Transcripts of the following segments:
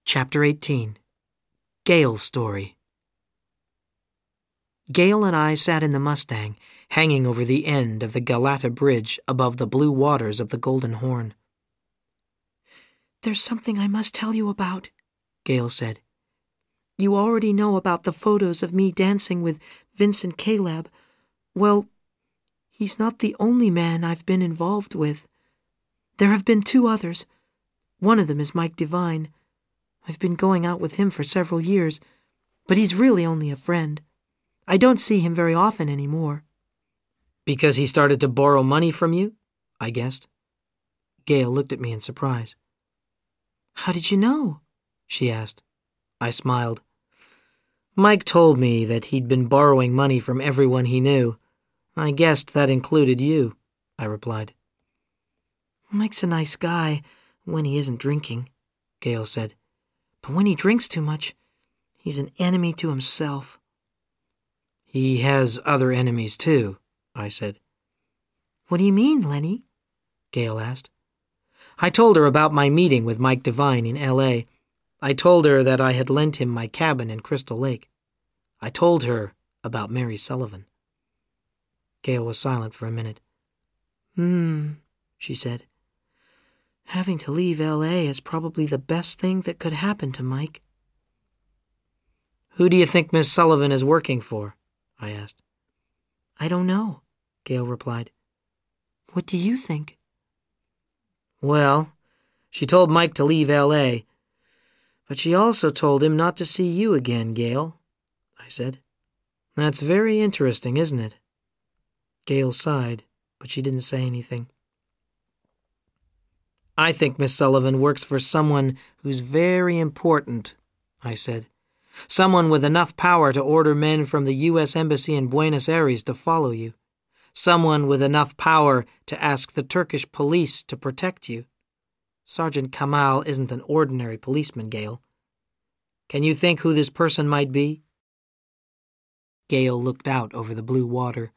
Chapter 18. Gail's Story. Gail and I sat in the Mustang, hanging over the end of the Galata Bridge above the blue waters of the Golden Horn. "There's something I must tell you about," Gail said. "You already know about the photos of me dancing with Vincent Caleb. Well, he's not the only man I've been involved with. There have been 2 others. One of them is Mike Devine. I've been going out with him for several years, but he's really only a friend. I don't see him very often anymore." "Because he started to borrow money from you?" I guessed. Gail looked at me in surprise. "How did you know?" she asked. I smiled. "Mike told me that he'd been borrowing money from everyone he knew. I guessed that included you," I replied. "Mike's a nice guy when he isn't drinking," Gail said. "But when he drinks too much, he's an enemy to himself." "He has other enemies, too," I said. "What do you mean, Lenny?" Gail asked. I told her about my meeting with Mike Devine in L.A. I told her that I had lent him my cabin in Crystal Lake. I told her about Mary Sullivan. Gail was silent for a minute. She said. "Having to leave L.A. is probably the best thing that could happen to Mike." "Who do you think Miss Sullivan is working for?" I asked. "I don't know," Gail replied. "What do you think?" "Well, she told Mike to leave L.A., but she also told him not to see you again, Gail," I said. "That's very interesting, isn't it?" Gail sighed, but she didn't say anything. "I think Miss Sullivan works for someone who's very important," I said. "Someone with enough power to order men from the U.S. Embassy in Buenos Aires to follow you. Someone with enough power to ask the Turkish police to protect you. Sergeant Kamal isn't an ordinary policeman, Gail. Can you think who this person might be?" Gail looked out over the blue water.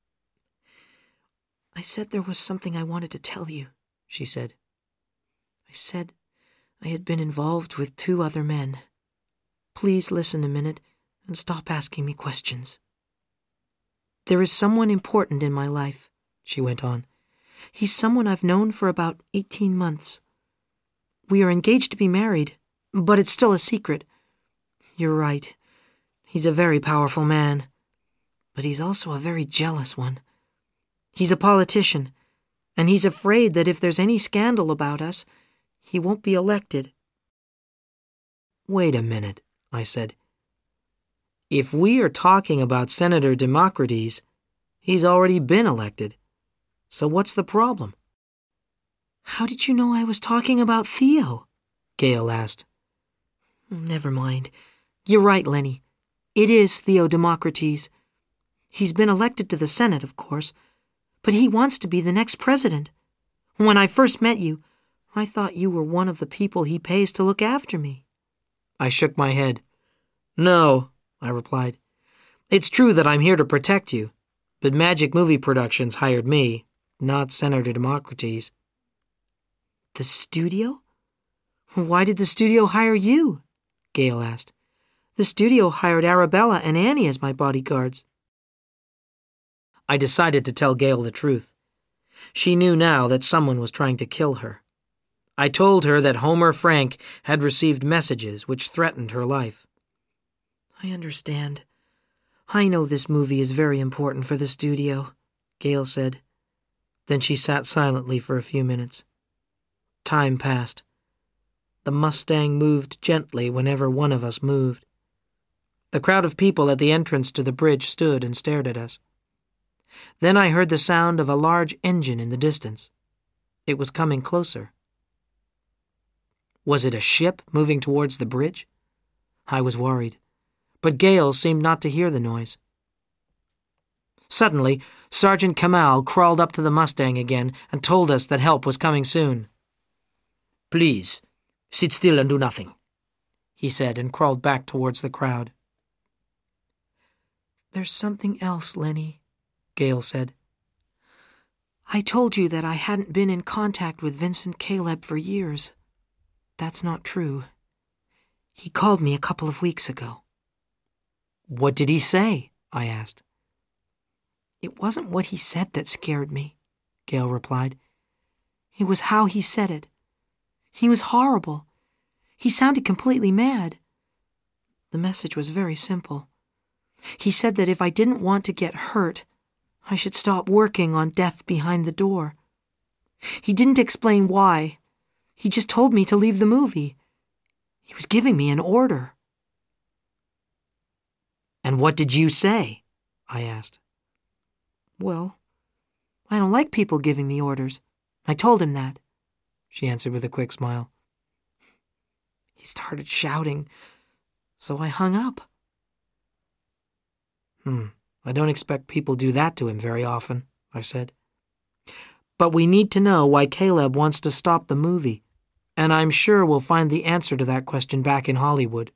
"I said there was something I wanted to tell you," she said. "I said I had been involved with 2 other men. Please listen a minute and stop asking me questions. There is someone important in my life," she went on. "He's someone I've known for about 18 months. We are engaged to be married, but it's still a secret. You're right. He's a very powerful man, but he's also a very jealous one. He's a politician, and he's afraid that if there's any scandal about us, he won't be elected." "Wait a minute," I said. "If we are talking about Senator Democritus, he's already been elected. So what's the problem?" "How did you know I was talking about Theo?" Gail asked. "Never mind. You're right, Lenny. It is Theo Democritus. He's been elected to the Senate, of course, but he wants to be the next president. When I first met you, I thought you were one of the people he pays to look after me." I shook my head. "No," I replied. "It's true that I'm here to protect you, but Magic Movie Productions hired me, not Senator Democritus." "The studio? Why did the studio hire you?" Gail asked. "The studio hired Arabella and Annie as my bodyguards." I decided to tell Gail the truth. She knew now that someone was trying to kill her. I told her that Homer Frank had received messages which threatened her life. "I understand. I know this movie is very important for the studio," Gail said. Then she sat silently for a few minutes. Time passed. The Mustang moved gently whenever one of us moved. The crowd of people at the entrance to the bridge stood and stared at us. Then I heard the sound of a large engine in the distance. It was coming closer. Was it a ship moving towards the bridge? I was worried, but Gail seemed not to hear the noise. Suddenly, Sergeant Kamal crawled up to the Mustang again and told us that help was coming soon. "Please, sit still and do nothing," he said, and crawled back towards the crowd. "There's something else, Lenny," Gail said. "I told you that I hadn't been in contact with Vincent Caleb for years. That's not true. He called me a couple of weeks ago." "What did he say?" I asked. "It wasn't what he said that scared me," Gail replied. "It was how he said it. He was horrible. He sounded completely mad. The message was very simple. He said that if I didn't want to get hurt, I should stop working on Death Behind the Door. He didn't explain why. He just told me to leave the movie. He was giving me an order." "And what did you say?" I asked. "Well, I don't like people giving me orders. I told him that," she answered with a quick smile. "He started shouting, so I hung up." I don't expect people do that to him very often," I said. "But we need to know why Caleb wants to stop the movie, and I'm sure we'll find the answer to that question back in Hollywood."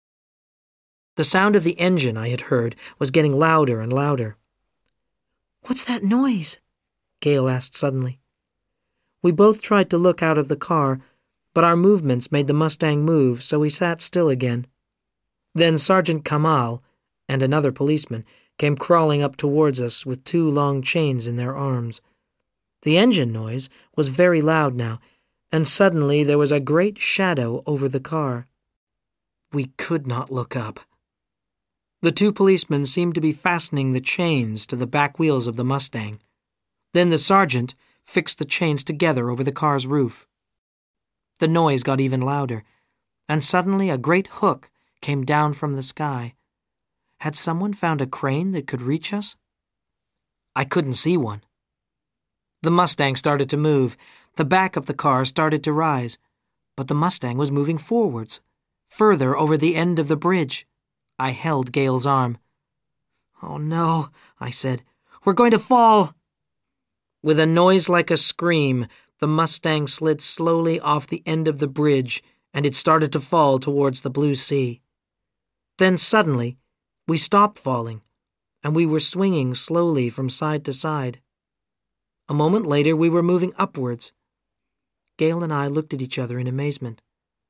The sound of the engine I had heard was getting louder and louder. "What's that noise?" Gail asked suddenly. We both tried to look out of the car, but our movements made the Mustang move, so we sat still again. Then Sergeant Kamal and another policeman came crawling up towards us with 2 long chains in their arms. The engine noise was very loud now, and suddenly there was a great shadow over the car. We could not look up. The 2 policemen seemed to be fastening the chains to the back wheels of the Mustang. Then the sergeant fixed the chains together over the car's roof. The noise got even louder, and suddenly a great hook came down from the sky. Had someone found a crane that could reach us? I couldn't see one. The Mustang started to move. The back of the car started to rise, but the Mustang was moving forwards, further over the end of the bridge. I held Gail's arm. "Oh no," I said. "We're going to fall." With a noise like a scream, the Mustang slid slowly off the end of the bridge, and it started to fall towards the blue sea. Then suddenly, we stopped falling, and we were swinging slowly from side to side. A moment later, we were moving upwards. Gail and I looked at each other in amazement.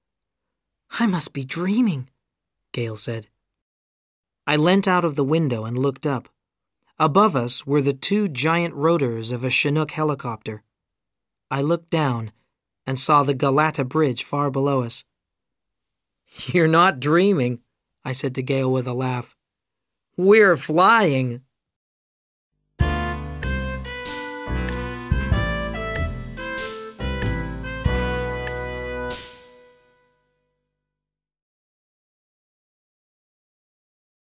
"I must be dreaming," Gail said. I leant out of the window and looked up. Above us were the 2 giant rotors of a Chinook helicopter. I looked down and saw the Galata Bridge far below us. "You're not dreaming," I said to Gail with a laugh. "We're flying."